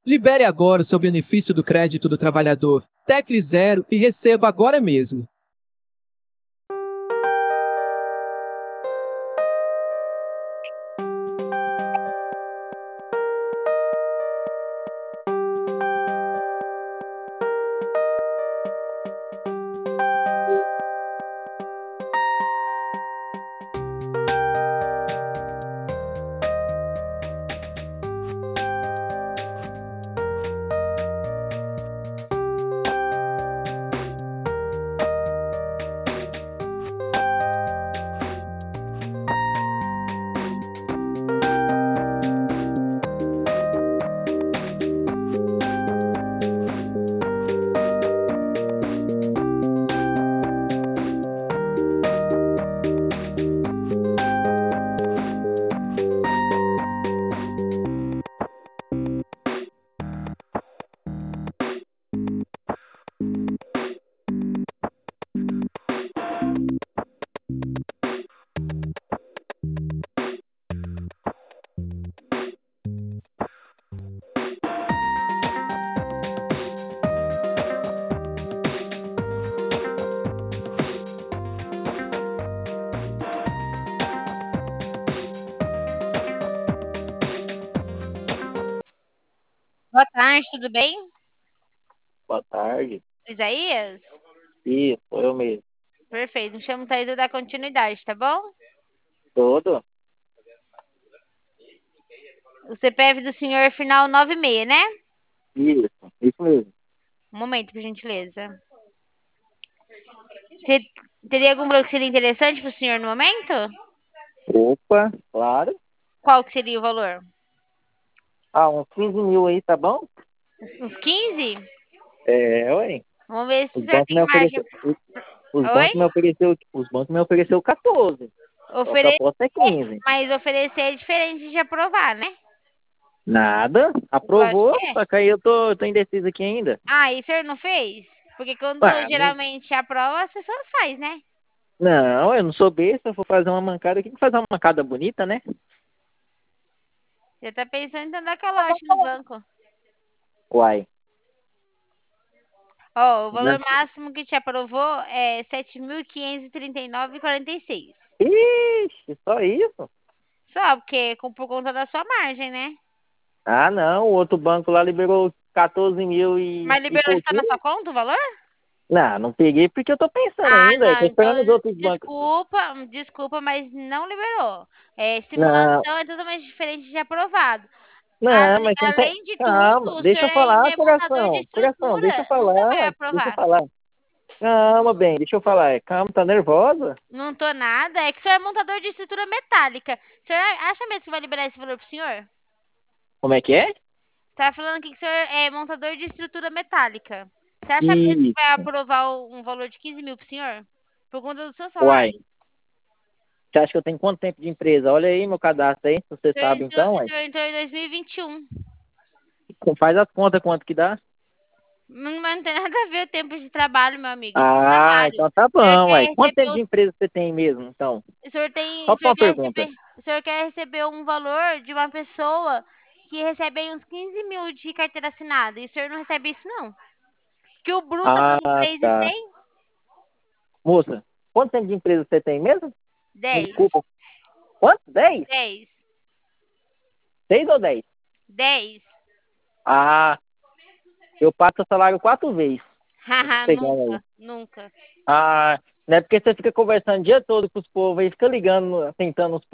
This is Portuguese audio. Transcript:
Libere agora o seu benefício do crédito do trabalhador. Tecle 0 e receba agora mesmo. Boa tarde, tudo bem? Boa tarde. Isaías? Isso, eu mesmo. Perfeito, me chamo Thaís, eu dar continuidade, tá bom? Todo? O CPF do senhor é final 96, né? Isso mesmo. Um momento, por gentileza. Te- Teria algum valor que seria interessante para o senhor no momento? Opa, claro. Qual que seria o valor? Ah, uns 15 mil aí, tá bom? Uns 15? É, ué. Vamos ver se o Os senhor bancos tem me margem. ofereceu, os Oi? bancos me ofereceu, os bancos me ofereceu 14. Só que a Oferecer, aposta é 15. mas oferecer é diferente de aprovar, né? Nada. Lógico Aprovou, que é. só que aí eu tô indeciso aqui ainda. Ah, e o senhor não fez? Porque quando Ah, geralmente aprova, as pessoas fazem, né? não, eu não sou besta, eu vou fazer uma mancada aqui, que fazer uma mancada bonita, né? Você tá pensando em dar calote no banco. Uai. Ó, o Né? valor máximo que te aprovou é 7.539,46. Ixi, só isso? Só porque por conta da sua margem, né? Ah, não, o outro banco lá liberou 14 mil Mas e liberou, está na pouquinho. sua conta o valor? Não, não peguei porque eu tô pensando Ah, ainda. Eu não. tô Então, esperando os outros bancos. desculpa, mas não liberou. É, Não, simulação é totalmente diferente de aprovado. não, mas você não tem. Além de tudo, Calma, o deixa senhor eu ainda falar, é montador de coração. Coração, deixa eu estrutura. Nunca vai falar. Deixa eu aprovar. falar. Calma, bem, deixa eu falar. Calma, tá nervosa? Não tô nada. É que o senhor é montador de estrutura metálica. O senhor acha mesmo que vai liberar esse valor pro senhor? Como é que é? Você tá falando aqui que o senhor é montador de estrutura metálica. Você acha mesmo que vai Isso. aprovar um valor de 15 mil pro senhor? Por conta do seu Uai, salário. você acha que eu tenho quanto tempo de empresa? Olha aí meu cadastro aí, se você O senhor sabe entrou, então, o uai. senhor entrou em 2021. Faz as contas quanto que dá. Mas não tem nada a ver o tempo de trabalho, meu amigo. Isso é Ah, salário. então tá O senhor bom, quer uai. Quanto receber tempo de empresa você tem mesmo, então? o Só pra senhor uma quer pergunta. receber, o senhor quer receber um valor de uma pessoa que recebe aí uns 15 mil de carteira assinada. E o senhor não recebe isso, não. Que o bruto é dando Ah, tá. 3.100, Moça, quanto tempo de empresa você tem mesmo? Me 10. desculpa. Quanto? 10? 10. 6 ou 10? 10. Ah, eu passo o salário 4 vezes. O que Haha, você ganha aí. nunca, nunca. Ah, não é porque você fica conversando o dia todo com os povos aí, fica ligando, tentando os